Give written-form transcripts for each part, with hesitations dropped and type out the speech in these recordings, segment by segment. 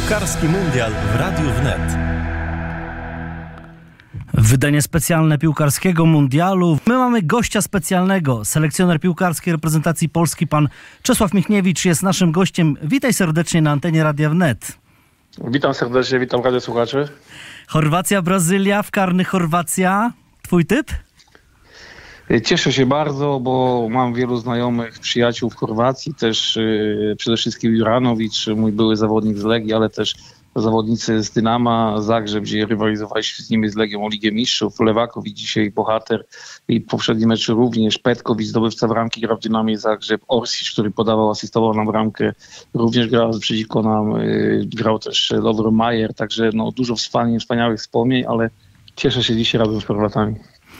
Piłkarski Mundial w Radiu Wnet. Wydanie specjalne Piłkarskiego Mundialu. My mamy gościa specjalnego. Selekcjoner piłkarskiej reprezentacji Polski, pan Czesław Michniewicz, jest naszym gościem. Witaj serdecznie na antenie Radia Wnet. Witam serdecznie, witam radiosłuchaczy. Chorwacja, Brazylia, w karnych Chorwacja. Twój typ? Cieszę się bardzo, bo mam wielu znajomych, przyjaciół w Chorwacji, też przede wszystkim Juranowicz, mój były zawodnik z Legii, ale też zawodnicy z Dynama Zagrzeb, gdzie rywalizowaliśmy z nimi z Legią o Ligę Mistrzów, Lewakowicz dzisiaj bohater i w poprzednim meczu również, Petkowicz, zdobywca bramki, grał w Dynamie Zagrzeb, Orsic, który podawał, asystował nam bramkę, również grał przeciwko nam, grał też Lovro Majer, także no, dużo wspaniałych wspomnień, ale cieszę się dzisiaj razem z Chorwatami.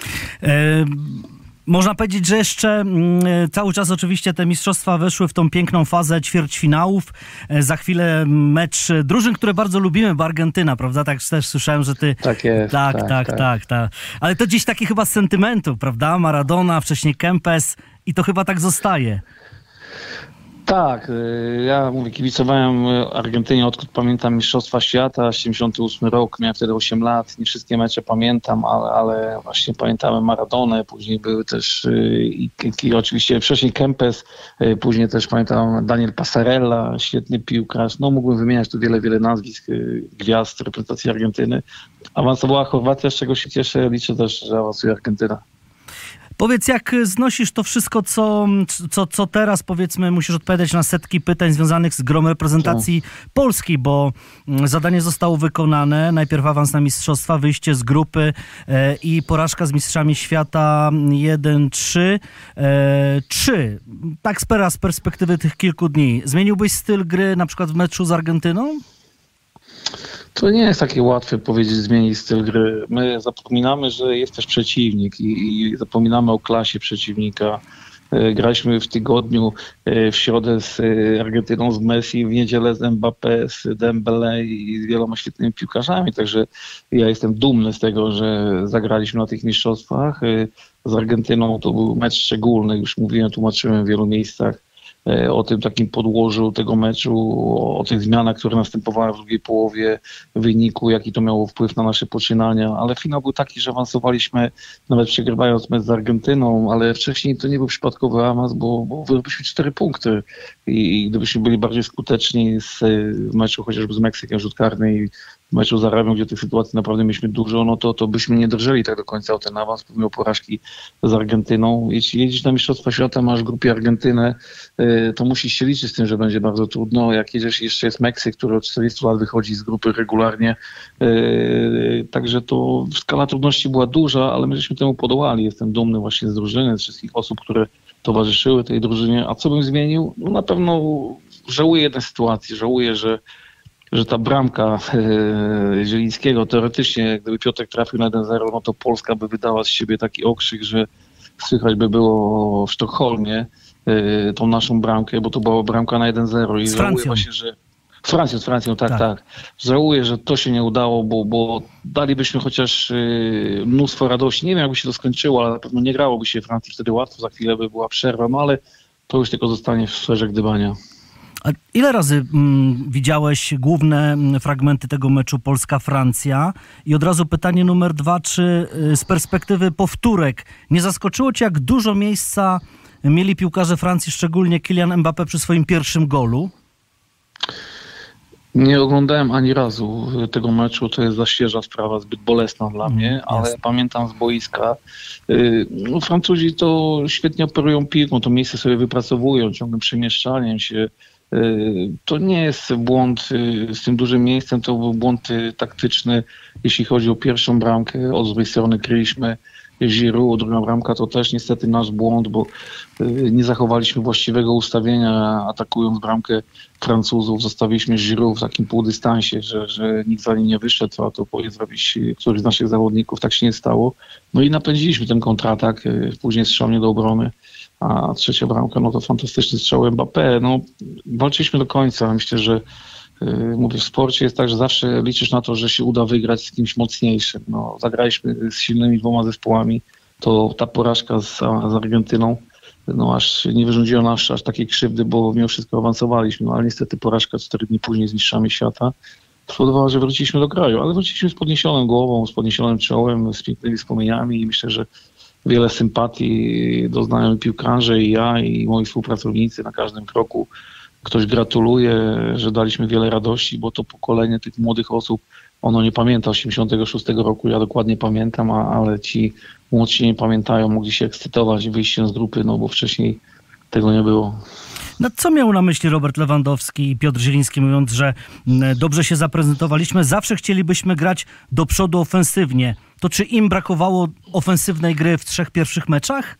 Można powiedzieć, że jeszcze cały czas oczywiście te mistrzostwa weszły w tą piękną fazę ćwierćfinałów. Za chwilę mecz drużyn, które bardzo lubimy, bo Argentyna, prawda? Tak też słyszałem, że ty... Tak jest. Tak. Ale to gdzieś taki chyba z sentymentu, prawda? Maradona, wcześniej Kempes i to chyba tak zostaje. Tak, ja kibicowałem Argentynie, odkąd pamiętam Mistrzostwa Świata, 78 rok, miałem wtedy 8 lat, nie wszystkie mecze pamiętam, ale właśnie pamiętałem Maradonę, później były też i oczywiście wcześniej Kempes, później też pamiętam Daniel Passarella, świetny piłkarz, no mógłbym wymieniać tu wiele nazwisk gwiazd reprezentacji Argentyny. Awansowała Chorwacja, z czego się cieszę, liczę też, że awansuje Argentyna. Powiedz, jak znosisz to wszystko, co teraz, powiedzmy, musisz odpowiadać na setki pytań związanych z grą reprezentacji Polski, bo zadanie zostało wykonane. Najpierw awans na mistrzostwa, wyjście z grupy i porażka z mistrzami świata 1-3. Tak z perspektywy tych kilku dni. Zmieniłbyś styl gry na przykład w meczu z Argentyną? To nie jest takie łatwe powiedzieć, zmienić styl gry. My zapominamy, że jest też przeciwnik i zapominamy o klasie przeciwnika. Graliśmy w tygodniu, w środę z Argentyną, z Messi, w niedzielę z Mbappé, z Dembélé i z wieloma świetnymi piłkarzami. Także ja jestem dumny z tego, że zagraliśmy na tych mistrzostwach. Z Argentyną to był mecz szczególny, już mówiłem, tłumaczyłem w wielu miejscach o tym takim podłożu tego meczu, o tych zmianach, które następowały w drugiej połowie wyniku, jaki to miało wpływ na nasze poczynania, ale finał był taki, że awansowaliśmy nawet przegrywając mecz z Argentyną, ale wcześniej to nie był przypadkowy awans, bo wyrobiliśmy 4 punkty i gdybyśmy byli bardziej skuteczni w meczu chociażby z Meksykiem, rzut karny i w meczu z Arabią, gdzie tych sytuacji naprawdę mieliśmy dużo, no to byśmy nie drżeli tak do końca o ten awans, pomimo porażki z Argentyną. Jeśli jedziesz na Mistrzostwa Świata, masz w grupie Argentynę, to musisz się liczyć z tym, że będzie bardzo trudno. Jak jedziesz, jeszcze jest Meksyk, który od 40 lat wychodzi z grupy regularnie. Także to skala trudności była duża, ale my żeśmy temu podołali. Jestem dumny właśnie z drużyny, z wszystkich osób, które towarzyszyły tej drużynie. A co bym zmienił? No na pewno żałuję jednej sytuacji. Żałuję, że ta bramka Zielińskiego, teoretycznie gdyby Piotrek trafił na 1-0, no to Polska by wydała z siebie taki okrzyk, że słychać by było w Sztokholmie tą naszą bramkę, bo to była bramka na 1-0 i żałuję właśnie, że z Francją, tak. Żałuję, że to się nie udało, bo dalibyśmy chociaż mnóstwo radości. Nie wiem, jakby się to skończyło, ale na pewno nie grałoby się Francji wtedy łatwo, za chwilę by była przerwa, no ale to już tylko zostanie w sferze gdybania. A ile razy widziałeś główne fragmenty tego meczu Polska-Francja? I od razu pytanie numer 2, czy z perspektywy powtórek nie zaskoczyło cię, jak dużo miejsca mieli piłkarze Francji, szczególnie Kylian Mbappé przy swoim pierwszym golu? Nie oglądałem ani razu tego meczu, to jest za świeża sprawa, zbyt bolesna dla mnie, ale pamiętam z boiska. Francuzi to świetnie operują piłką, to miejsce sobie wypracowują, ciągłym przemieszczaniem się. To nie jest błąd z tym dużym miejscem, to był błąd taktyczny, jeśli chodzi o pierwszą bramkę. Od złej strony kryliśmy Giroud, druga bramka to też niestety nasz błąd, bo nie zachowaliśmy właściwego ustawienia, atakując bramkę Francuzów. Zostawiliśmy Giroud w takim półdystansie, że nikt za nim nie wyszedł, a to powinien zrobić któryś z naszych zawodników. Tak się nie stało. No i napędziliśmy ten kontratak, później strzał nie do obrony. A trzecia bramka, no to fantastyczny strzał Mbappé. No, walczyliśmy do końca. Myślę, że mówię, w sporcie jest tak, że zawsze liczysz na to, że się uda wygrać z kimś mocniejszym. No, zagraliśmy z silnymi 2 zespołami. To ta porażka z Argentyną no aż nie wyrządziło nam aż takiej krzywdy, bo mimo wszystko awansowaliśmy, no ale niestety porażka 4 dni później z mistrzami świata spowodowała, że wróciliśmy do kraju, ale wróciliśmy z podniesioną głową, z podniesionym czołem, z pięknymi wspomnieniami i myślę, że wiele sympatii doznają piłkarze i ja, i moi współpracownicy na każdym kroku. Ktoś gratuluje, że daliśmy wiele radości, bo to pokolenie tych młodych osób, ono nie pamięta 86 roku, ja dokładnie pamiętam, ale ci młodsi nie pamiętają, mogli się ekscytować wyjściem z grupy, no bo wcześniej tego nie było. No co miał na myśli Robert Lewandowski i Piotr Zieliński, mówiąc, że dobrze się zaprezentowaliśmy, zawsze chcielibyśmy grać do przodu ofensywnie. To czy im brakowało ofensywnej gry w 3 pierwszych meczach?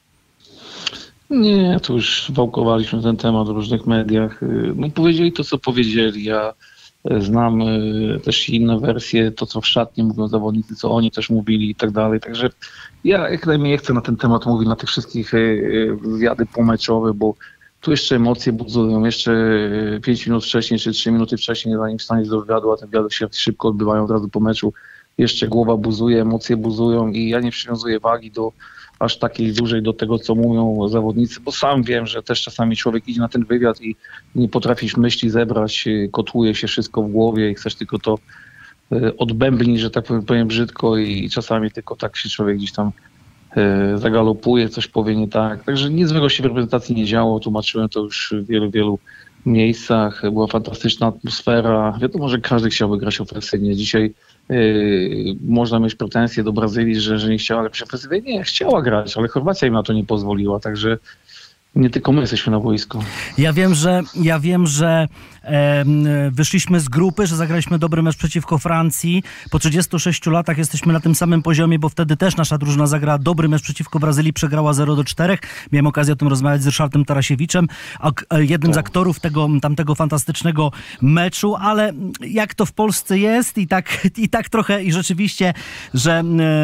Nie, to już wałkowaliśmy ten temat w różnych mediach. No powiedzieli to, co powiedzieli. Ja znam też inne wersje, to co w szatni mówią zawodnicy, co oni też mówili i tak dalej. Także ja jak najmniej nie chcę na ten temat mówić, na tych wszystkich wywiady pomeczowe, bo tu jeszcze emocje budzą, jeszcze 5 minut wcześniej czy 3 minuty wcześniej, zanim wstaniesz do wywiadu, a te wywiady się szybko odbywają od razu po meczu. Jeszcze głowa buzuje, emocje buzują i ja nie przywiązuję wagi do aż takiej dużej do tego, co mówią zawodnicy, bo sam wiem, że też czasami człowiek idzie na ten wywiad i nie potrafisz myśli zebrać, kotłuje się wszystko w głowie i chcesz tylko to odbębnić, że tak powiem brzydko i czasami tylko tak się człowiek gdzieś tam zagalopuje, coś powie nie tak. Także nic złego się w reprezentacji nie działo, tłumaczyłem to już w wielu miejscach, była fantastyczna atmosfera. Wiadomo, że każdy chciałby grać ofensywnie. Dzisiaj można mieć pretensje do Brazylii, że nie chciała grać ofensywnie. Nie, chciała grać, ale Chorwacja im na to nie pozwoliła, także nie tylko my jesteśmy na boisku. Ja wiem, że wyszliśmy z grupy, że zagraliśmy dobry mecz przeciwko Francji. Po 36 latach jesteśmy na tym samym poziomie, bo wtedy też nasza drużyna zagrała dobry mecz przeciwko Brazylii, przegrała 0-4. Miałem okazję o tym rozmawiać z Ryszardem Tarasiewicz, jednym z aktorów tamtego fantastycznego meczu, ale jak to w Polsce jest i tak trochę i rzeczywiście, że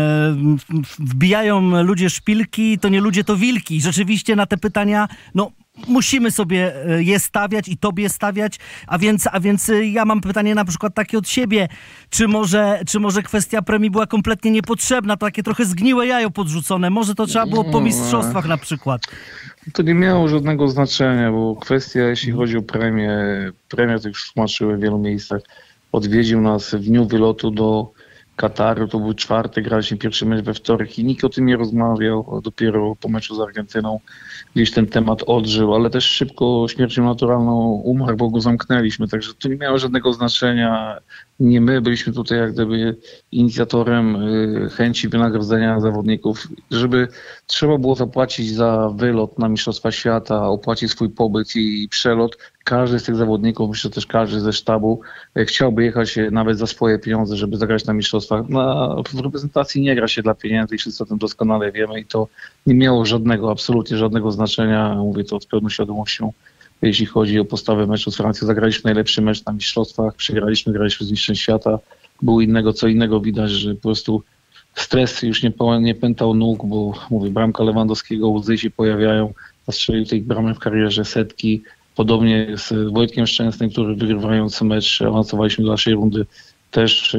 wbijają ludzie szpilki, to nie ludzie, to wilki. Rzeczywiście na te pytania, no musimy sobie je stawiać i tobie stawiać, a więc ja mam pytanie na przykład takie od siebie, czy może kwestia premii była kompletnie niepotrzebna, to takie trochę zgniłe jajo podrzucone, może to trzeba było po mistrzostwach na przykład. To nie miało żadnego znaczenia, bo kwestia, jeśli chodzi o premię to już tłumaczyłem w wielu miejscach, odwiedził nas w dniu wylotu do Kataru, to był czwartek, graliśmy pierwszy mecz we wtorek i nikt o tym nie rozmawiał, dopiero po meczu z Argentyną gdzieś ten temat odżył, ale też szybko śmiercią naturalną umarł, bo go zamknęliśmy, także to nie miało żadnego znaczenia. Nie my byliśmy tutaj jak gdyby inicjatorem chęci wynagrodzenia zawodników, żeby trzeba było zapłacić za wylot na Mistrzostwa Świata, opłacić swój pobyt i przelot. Każdy z tych zawodników, myślę też każdy ze sztabu chciałby jechać nawet za swoje pieniądze, żeby zagrać na mistrzostwach. W reprezentacji nie gra się dla pieniędzy i wszyscy o tym doskonale wiemy i to nie miało absolutnie żadnego znaczenia. Mówię to z pełną świadomością. Jeśli chodzi o postawę meczu z Francją, zagraliśmy najlepszy mecz na mistrzostwach, graliśmy z mistrzem świata. Było co innego widać, że po prostu stres już nie pętał nóg, bo mówię, bramka Lewandowskiego, łzy się pojawiają, a strzelił tych bramek w karierze setki. Podobnie z Wojtkiem Szczęsnym, który wygrywając mecz, awansowaliśmy do naszej rundy, też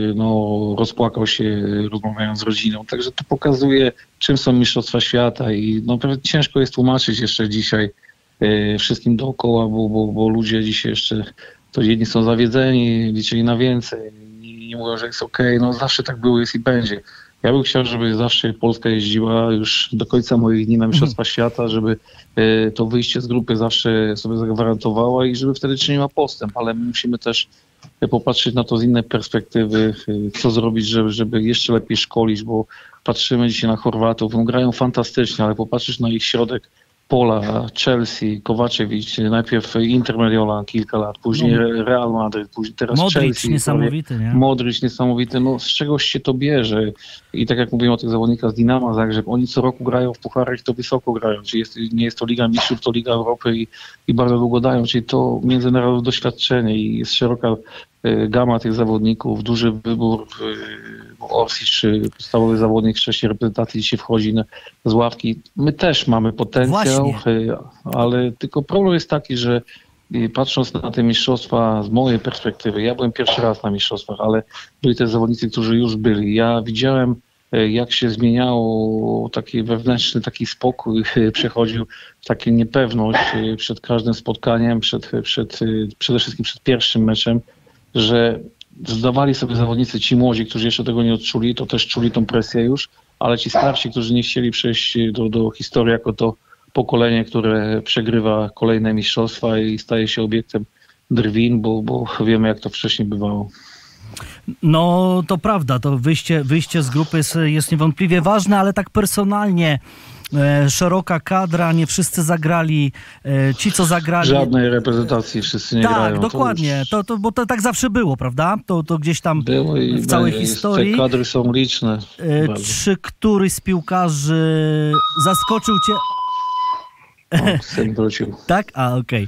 rozpłakał się rozmawiając z rodziną. Także to pokazuje, czym są mistrzostwa świata i ciężko jest tłumaczyć jeszcze dzisiaj wszystkim dookoła, bo ludzie dzisiaj jeszcze, to jedni są zawiedzeni, liczyli na więcej, nie mówią, że jest okej. No zawsze tak było, jest i będzie. Ja bym chciał, żeby zawsze Polska jeździła już do końca moich dni na Mistrzostwa Świata, żeby to wyjście z grupy zawsze sobie zagwarantowała i żeby wtedy czyniła postęp, ale my musimy też popatrzeć na to z innej perspektywy, co zrobić, żeby jeszcze lepiej szkolić, bo patrzymy dzisiaj na Chorwatów, grają fantastycznie, ale popatrzysz na ich środek pola, Chelsea, Kowaczewicz, najpierw Inter Mediolan kilka lat, później Real Madryt, później teraz Modric Chelsea. Niesamowity, nie? Modric niesamowity, z czegoś się to bierze. I tak jak mówiłem o tych zawodnikach z Dinama Zagrzeb, oni co roku grają w pucharach i to wysoko grają, czyli nie jest to Liga Mistrzów, to Liga Europy i bardzo długo dają, czyli to międzynarodowe doświadczenie i jest szeroka gama tych zawodników, duży wybór. Orsic, podstawowy zawodnik wcześniej reprezentacji, dzisiaj wchodzi z ławki. My też mamy potencjał, ale tylko problem jest taki, że patrząc na te mistrzostwa z mojej perspektywy, ja byłem pierwszy raz na mistrzostwach, ale byli też zawodnicy, którzy już byli. Ja widziałem jak się zmieniało taki wewnętrzny taki spokój, przechodził w taką niepewność przed każdym spotkaniem, przede wszystkim przed pierwszym meczem, że zdawali sobie zawodnicy, ci młodzi, którzy jeszcze tego nie odczuli, to też czuli tą presję już, ale ci starsi, którzy nie chcieli przejść do historii jako to pokolenie, które przegrywa kolejne mistrzostwa i staje się obiektem drwin, bo wiemy, jak to wcześniej bywało. No to prawda, to wyjście z grupy jest niewątpliwie ważne, ale tak personalnie szeroka kadra, nie wszyscy zagrali, ci co zagrali... Żadnej reprezentacji wszyscy nie grają. Tak, dokładnie, bo to tak zawsze było, prawda? To gdzieś tam było i w całej historii. Te kadry są liczne. Czy któryś z piłkarzy zaskoczył cię... Syn wrócił. Tak? Okej.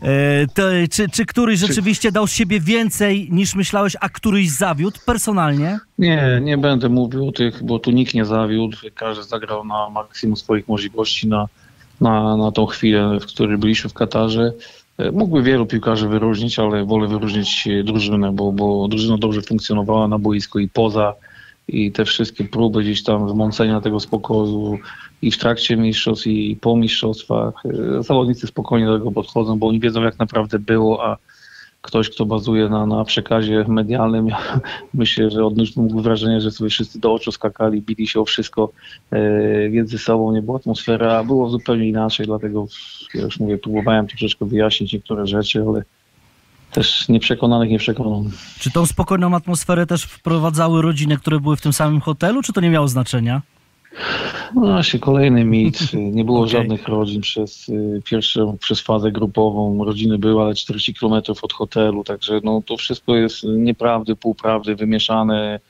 Czy któryś rzeczywiście dał z siebie więcej niż myślałeś, a któryś zawiódł personalnie? Nie będę mówił o tych, bo tu nikt nie zawiódł. Każdy zagrał na maksimum swoich możliwości na tą chwilę, w której byliśmy w Katarze. Mógłby wielu piłkarzy wyróżnić, ale wolę wyróżnić drużynę, bo drużyna dobrze funkcjonowała na boisku i poza. I te wszystkie próby gdzieś tam zmącenia tego spokoju i w trakcie mistrzostw i po mistrzostwach. Zawodnicy spokojnie do tego podchodzą, bo oni wiedzą, jak naprawdę było, a ktoś, kto bazuje na przekazie medialnym, ja myślę, że odniósł mógł wrażenie, że sobie wszyscy do oczu skakali, bili się o wszystko między sobą, nie było atmosfera, a było zupełnie inaczej, dlatego ja już mówię, próbowałem troszeczkę wyjaśnić niektóre rzeczy, ale też nieprzekonanych nie przekonam. Czy tą spokojną atmosferę też wprowadzały rodziny, które były w tym samym hotelu, czy to nie miało znaczenia? No właśnie, kolejny mit. Nie było żadnych rodzin przez fazę grupową. Rodziny były, ale 40 km od hotelu, także no, to wszystko jest nieprawdy, półprawdy, wymieszane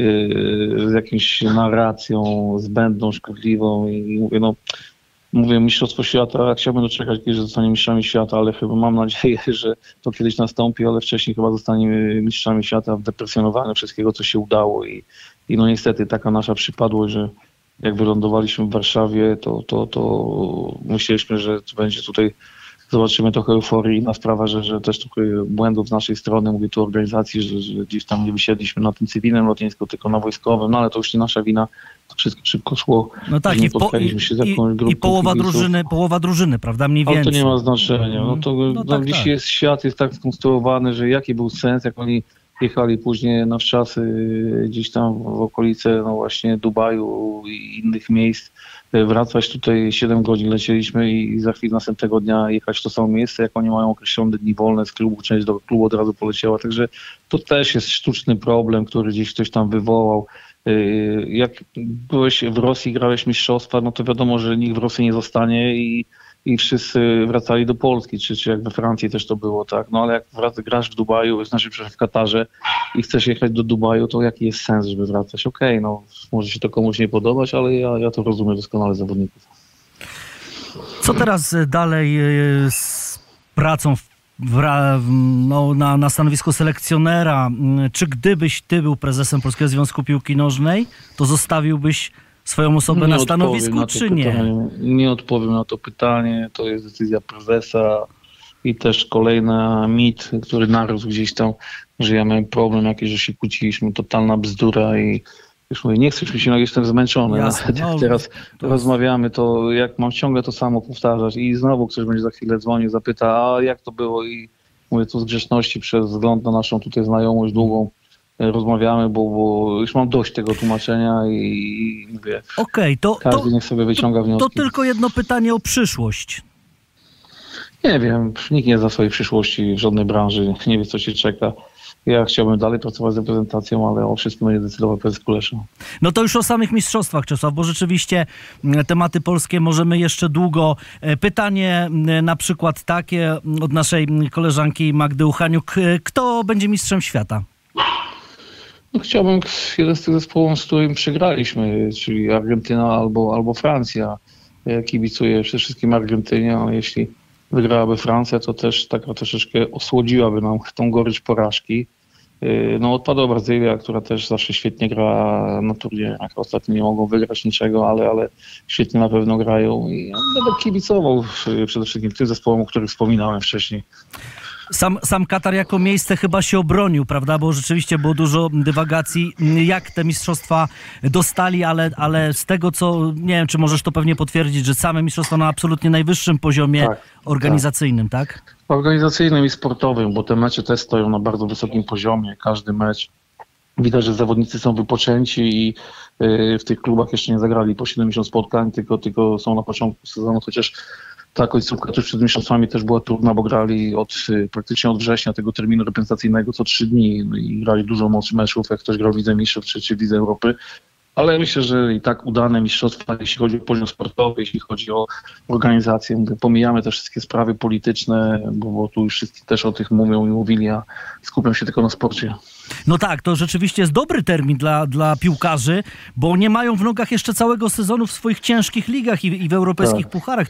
z jakąś narracją zbędną, szkodliwą i mówię, mistrzostwo świata, chciałbym doczekać, kiedy zostanie mistrzami świata, ale chyba mam nadzieję, że to kiedyś nastąpi, ale wcześniej chyba zostaniemy mistrzami świata wdepresjonowane wszystkiego, co się udało i no niestety taka nasza przypadłość, że jak wylądowaliśmy w Warszawie, to myśleliśmy, że będzie tutaj, zobaczymy trochę euforii. Inna sprawa, że też trochę błędów z naszej strony, mówię tu o organizacji, że gdzieś tam nie wysiedliśmy na tym cywilnym lotnisku, tylko na wojskowym, no ale to już nie nasza wina, to wszystko szybko szło. No tak, i połowa drużyny, prawda, mniej więcej. Ale to nie ma znaczenia. Tak, dzisiaj świat jest tak skonstruowany, że jaki był sens, jak oni jechali później na wczasy gdzieś tam w okolice, no właśnie Dubaju i innych miejsc, wracać tutaj 7 godzin lecieliśmy i za chwilę następnego dnia jechać w to samo miejsce, jak oni mają określone dni wolne z klubu, część do klubu od razu poleciała, także to też jest sztuczny problem, który gdzieś ktoś tam wywołał. Jak byłeś w Rosji, grałeś mistrzostwa, no to wiadomo, że nikt w Rosji nie zostanie i wszyscy wracali do Polski, czy jak we Francji też to było, tak? No ale jak grasz w Dubaju, znaczy w Katarze i chcesz jechać do Dubaju, to jaki jest sens, żeby wracać? Okej, no może się to komuś nie podobać, ale ja to rozumiem doskonale zawodników. Co teraz dalej z pracą na stanowisku selekcjonera? Czy gdybyś ty był prezesem Polskiego Związku Piłki Nożnej, to zostawiłbyś swoją osobę na stanowisku, czy nie? Nie odpowiem na to pytanie. To jest decyzja prezesa i też kolejny mit, który narósł gdzieś tam, że ja miałem problem jakiś, że się kłóciliśmy. Totalna bzdura i już mówię, nie chcę już mi się, jestem zmęczony. Jasne, teraz rozmawiamy, to jak mam ciągle to samo powtarzać i znowu ktoś będzie za chwilę dzwonił, zapyta, a jak to było? I mówię, to z grzeczności przez wzgląd na naszą tutaj znajomość długą rozmawiamy, bo już mam dość tego tłumaczenia i mówię, każdy niech sobie wyciąga wnioski. To tylko jedno pytanie o przyszłość. Nie wiem, nikt nie zna swojej przyszłości w żadnej branży, nie wie co się czeka. Ja chciałbym dalej pracować z reprezentacją, ale o wszystkim będzie decydował prezes Kulesza. No to już o samych mistrzostwach, Czesław, bo rzeczywiście tematy polskie możemy jeszcze długo. Pytanie na przykład takie od naszej koleżanki Magdy Uchaniuk. Kto będzie mistrzem świata? No chciałbym jeden z tych zespołów, z którym przegraliśmy, czyli Argentyna albo Francja. Ja kibicuję przede wszystkim Argentynie, ale jeśli wygrałaby Francja, to też taka troszeczkę osłodziłaby nam tą gorycz porażki. No odpadła Brazylia, która też zawsze świetnie gra na turniejach. Ostatnio nie mogą wygrać niczego, ale świetnie na pewno grają i ja będę kibicował przede wszystkim tym zespołom, o których wspominałem wcześniej. Sam Katar jako miejsce chyba się obronił, prawda? Bo rzeczywiście było dużo dywagacji, jak te mistrzostwa dostali, ale z tego co, nie wiem, czy możesz to pewnie potwierdzić, że same mistrzostwa na absolutnie najwyższym poziomie organizacyjnym, tak? Organizacyjnym i sportowym, bo te mecze też stoją na bardzo wysokim poziomie. Każdy mecz widać, że zawodnicy są wypoczęci i w tych klubach jeszcze nie zagrali po 70 spotkań, tylko są na początku sezonu, chociaż ta końcówka tuż przed mistrzostwami też była trudna, bo grali praktycznie od września tego terminu reprezentacyjnego co 3 dni i grali dużo meczów, jak ktoś grał w Lidze Mistrzów czy w Lidze Europy. Ale myślę, że i tak udane mistrzostwa, jeśli chodzi o poziom sportowy, jeśli chodzi o organizację. Pomijamy te wszystkie sprawy polityczne, bo tu już wszyscy też o tych mówią i mówili, a skupiam się tylko na sporcie. No tak, to rzeczywiście jest dobry termin dla piłkarzy, bo nie mają w nogach jeszcze całego sezonu w swoich ciężkich ligach i w europejskich pucharach.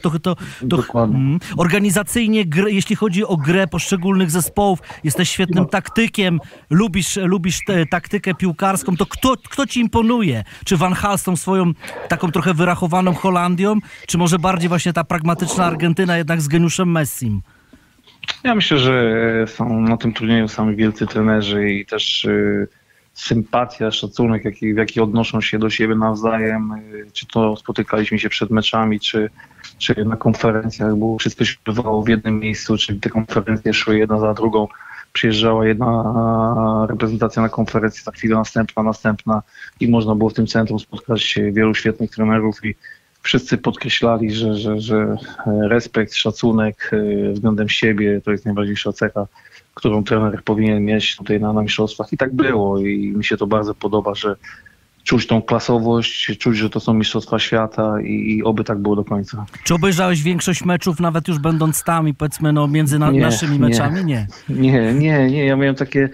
Organizacyjnie, jeśli chodzi o grę poszczególnych zespołów, jesteś świetnym taktykiem, lubisz taktykę piłkarską, to kto ci imponuje? Czy Van Gaal z tą swoją taką trochę wyrachowaną Holandią, czy może bardziej właśnie ta pragmatyczna Argentyna jednak z geniuszem Messim? Ja myślę, że są na tym turnieju sami wielcy trenerzy i też sympatia, szacunek, w jaki odnoszą się do siebie nawzajem, czy to spotykaliśmy się przed meczami, czy na konferencjach, bo wszystko się odbywało w jednym miejscu, czy te konferencje szły jedna za drugą. Przyjeżdżała jedna reprezentacja na konferencję, za chwilę następna i można było w tym centrum spotkać wielu świetnych trenerów i wszyscy podkreślali, że respekt, szacunek względem siebie to jest najważniejsza cecha, którą trener powinien mieć tutaj na mistrzostwach. I tak było i mi się to bardzo podoba, że czuć tą klasowość, czuć, że to są mistrzostwa świata i oby tak było do końca. Czy obejrzałeś większość meczów, nawet już będąc tam i powiedzmy między naszymi meczami? Nie. Ja miałem takie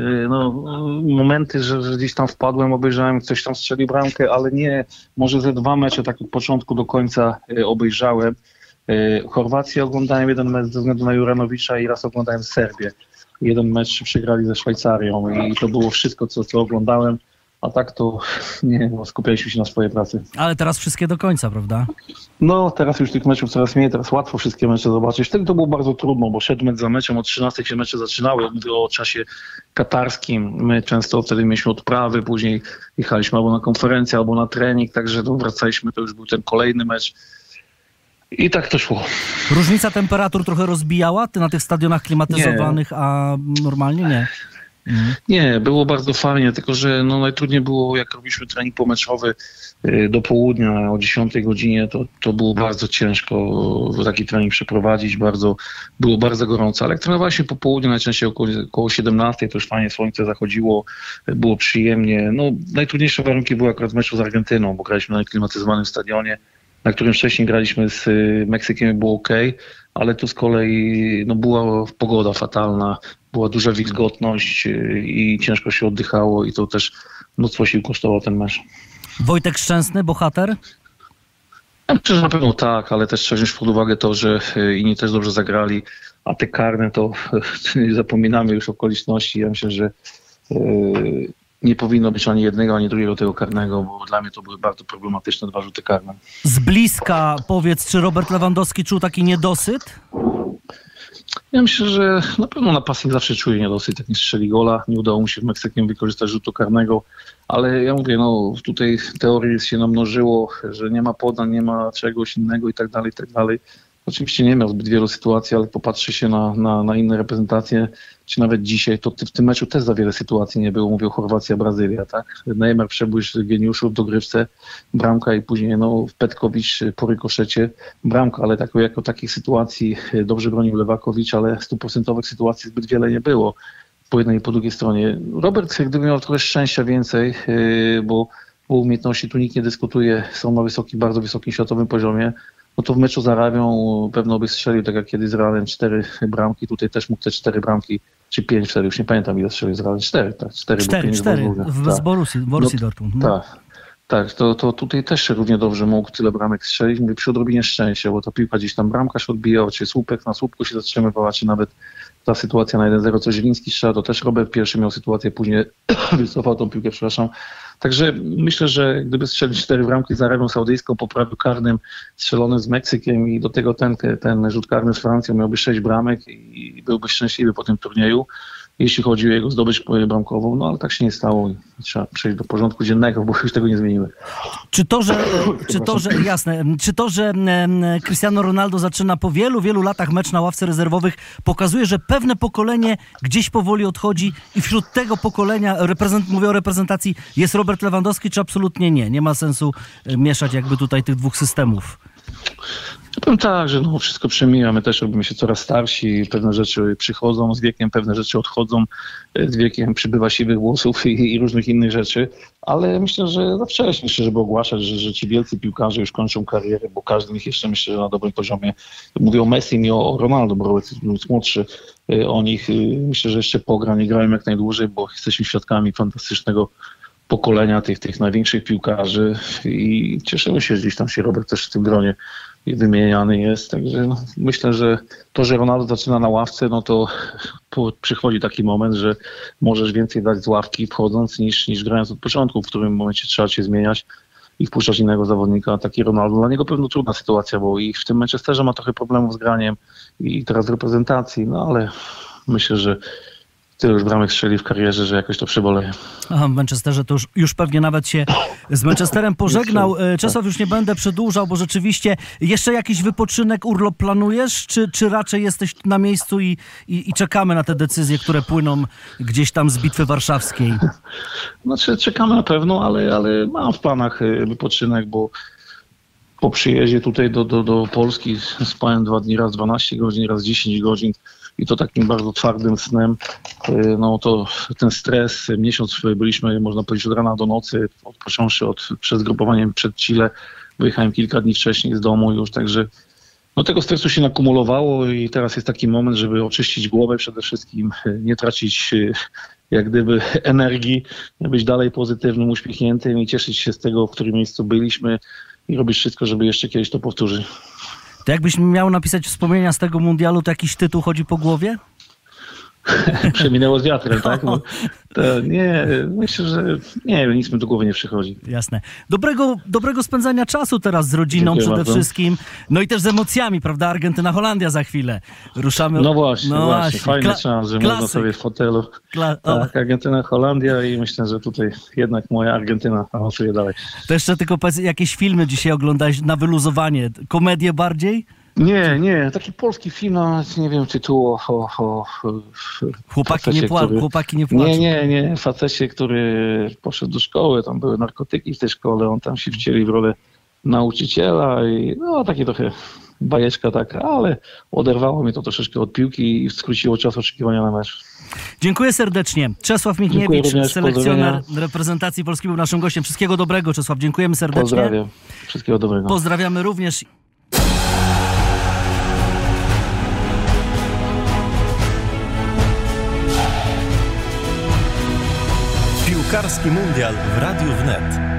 momenty, że gdzieś tam wpadłem, obejrzałem, ktoś tam strzelił bramkę, ale nie, może ze 2 mecze tak od początku do końca obejrzałem. Chorwację oglądałem jeden mecz ze względu na Juranowicza i raz oglądałem Serbię. Jeden mecz przegrali ze Szwajcarią i to było wszystko, co oglądałem. A tak to nie, skupialiśmy się na swojej pracy. Ale teraz wszystkie do końca, prawda? No, teraz już tych meczów coraz mniej, teraz łatwo wszystkie mecze zobaczyć. Wtedy to było bardzo trudno, bo szedł mecz za meczem, od 13 się mecze zaczynały. Mówię o czasie katarskim. My często wtedy mieliśmy odprawy, później jechaliśmy albo na konferencję, albo na trening, także wracaliśmy, to już był ten kolejny mecz. I tak to szło. Różnica temperatur trochę rozbijała? Ty na tych stadionach klimatyzowanych, a normalnie nie? Nie, było bardzo fajnie, tylko że najtrudniej było, jak robiliśmy trening pomeczowy do południa, o 10 godzinie, to było bardzo ciężko taki trening przeprowadzić, było bardzo gorąco, ale jak trenowaliśmy po południu, najczęściej około 17, to już fajnie słońce zachodziło, było przyjemnie. Najtrudniejsze warunki były akurat w meczu z Argentyną, bo graliśmy na klimatyzowanym stadionie, na którym wcześniej graliśmy z Meksykiem i było ok, ale tu z kolei była pogoda fatalna, była duża wilgotność i ciężko się oddychało i to też mnóstwo sił kosztowało ten mecz. Wojtek Szczęsny, bohater? Ja myślę, że na pewno tak, ale też trzeba wziąć pod uwagę to, że inni też dobrze zagrali, a te karne to zapominamy już okoliczności. Ja myślę, że nie powinno być ani jednego, ani drugiego tego karnego, bo dla mnie to były bardzo problematyczne 2 rzuty karne. Z bliska powiedz, czy Robert Lewandowski czuł taki niedosyt? Ja myślę, że na pewno napastnik zawsze czuje niedosyt, jak nie strzeli gola. Nie udało mu się w Meksykiem wykorzystać rzutu karnego, ale ja mówię, tutaj teorii się namnożyło, że nie ma podań, nie ma czegoś innego i tak dalej. Oczywiście nie miał zbyt wielu sytuacji, ale popatrzy się na inne reprezentacje, czy nawet dzisiaj, to w tym meczu też za wiele sytuacji nie było. Mówię o Chorwacja, Brazylia, tak? Neymar przebójść geniuszów do dogrywce, bramka i później Petkowicz po rykoszecie, bramka, ale jako takich sytuacji dobrze bronił Lewakowicz, ale 100% sytuacji zbyt wiele nie było po jednej i po drugiej stronie. Robert gdyby miał trochę szczęścia więcej, bo umiejętności tu nikt nie dyskutuje, są na bardzo wysokim światowym poziomie, to w meczu z Arabią pewno by strzelił, tak jak kiedyś z Realem, 4 bramki. Tutaj też mógł te 4 bramki, czy 5 wtedy, już nie pamiętam ile strzelił z Realem. 4, tak? 4 z Borussii Dortmund. Tak, to tutaj też równie dobrze mógł tyle bramek strzelić. Mówię, przy odrobinie szczęścia, bo ta piłka gdzieś tam bramkarz odbijał, czy słupek na słupku się zatrzymywała, czy nawet ta sytuacja na 1-0, co Zieliński strzela, to też Robert pierwszy miał sytuację, później wycofał tą piłkę, Także myślę, że gdyby strzelił 4 bramki z Arabią Saudyjską po prawiu karnym strzelonym z Meksykiem i do tego ten rzut karny z Francją, miałby 6 bramek i byłby szczęśliwy po tym turnieju, jeśli chodzi o jego zdobycz bramkową, no ale tak się nie stało i trzeba przejść do porządku dziennego, bo już tego nie zmienimy. Czy to, że Cristiano Ronaldo zaczyna po wielu, wielu latach mecz na ławce rezerwowych, pokazuje, że pewne pokolenie gdzieś powoli odchodzi i wśród tego pokolenia, mówię o reprezentacji, jest Robert Lewandowski, czy absolutnie nie? Nie ma sensu mieszać jakby tutaj tych dwóch systemów. Ja powiem tak, że wszystko przemija, my też robimy się coraz starsi, pewne rzeczy przychodzą z wiekiem, pewne rzeczy odchodzą z wiekiem, przybywa siwych włosów i różnych innych rzeczy, ale myślę, że za wcześnie jeszcze, żeby ogłaszać, że ci wielcy piłkarze już kończą karierę, bo każdy z nich jeszcze myślę, że na dobrym poziomie. Mówię o Messi i o Ronaldo, bo Robert jest młodszy, o nich myślę, że jeszcze pogra, nie grają jak najdłużej, bo jesteśmy świadkami fantastycznego pokolenia tych największych piłkarzy i cieszymy się, że gdzieś tam się Robert też w tym gronie wymieniany jest, także myślę, że to, że Ronaldo zaczyna na ławce, no to przychodzi taki moment, że możesz więcej dać z ławki wchodząc niż grając od początku, w którym momencie trzeba się zmieniać i wpuszczać innego zawodnika. Taki Ronaldo, dla niego pewno trudna sytuacja, bo i w tym Manchesterze ma trochę problemów z graniem i teraz w reprezentacji, no ale myślę, że tyle już bramek strzeli w karierze, że jakoś to przeboleje. Aha, w Manchesterze to już pewnie nawet się z Manchesterem pożegnał. Czesław, już nie będę przedłużał, bo rzeczywiście jeszcze jakiś wypoczynek, urlop planujesz, czy raczej jesteś na miejscu i czekamy na te decyzje, które płyną gdzieś tam z Bitwy Warszawskiej? Znaczy czekamy na pewno, ale mam w planach wypoczynek, bo po przyjeździe tutaj do Polski spałem 2 dni, raz 12 godzin, raz 10 godzin. I to takim bardzo twardym snem, no to ten stres, miesiąc byliśmy, można powiedzieć, od rana do nocy, począwszy przed zgrupowaniem przed Chile, wyjechałem kilka dni wcześniej z domu już, także no tego stresu się nakumulowało i teraz jest taki moment, żeby oczyścić głowę przede wszystkim, nie tracić jak gdyby energii, być dalej pozytywnym, uśmiechniętym i cieszyć się z tego, w którym miejscu byliśmy i robić wszystko, żeby jeszcze kiedyś to powtórzyć. To jakbyś miał napisać wspomnienia z tego mundialu, to jakiś tytuł chodzi po głowie? Przeminęło z wiatrem, tak? Nie, myślę, że nic mi do głowy nie przychodzi. Jasne. Dobrego spędzania czasu teraz z rodziną. Dziękuję przede wszystkim. No i też z emocjami, prawda? Argentyna-Holandia za chwilę. Ruszamy. No właśnie. Fajny czas, że można sobie w hotelu. Tak, Argentyna-Holandia i myślę, że tutaj jednak moja Argentyna awansuje dalej. To jeszcze tylko powiedz, jakieś filmy dzisiaj oglądałeś na wyluzowanie? Komedię bardziej? Nie, taki polski film, nie wiem tytułu o Chłopaki nie płaczą. Nie, facecie, który poszedł do szkoły, tam były narkotyki w tej szkole, on tam się wcielił w rolę nauczyciela i no taki trochę bajeczka taka, ale oderwało mnie to troszeczkę od piłki i skróciło czas oczekiwania na mecz. Dziękuję serdecznie. Czesław Michniewicz, selekcjoner reprezentacji Polski, był naszym gościem. Wszystkiego dobrego, Czesław. Dziękujemy serdecznie. Pozdrawiam. Wszystkiego dobrego. Pozdrawiamy również. Piłkarski Mundial w Radiu Wnet.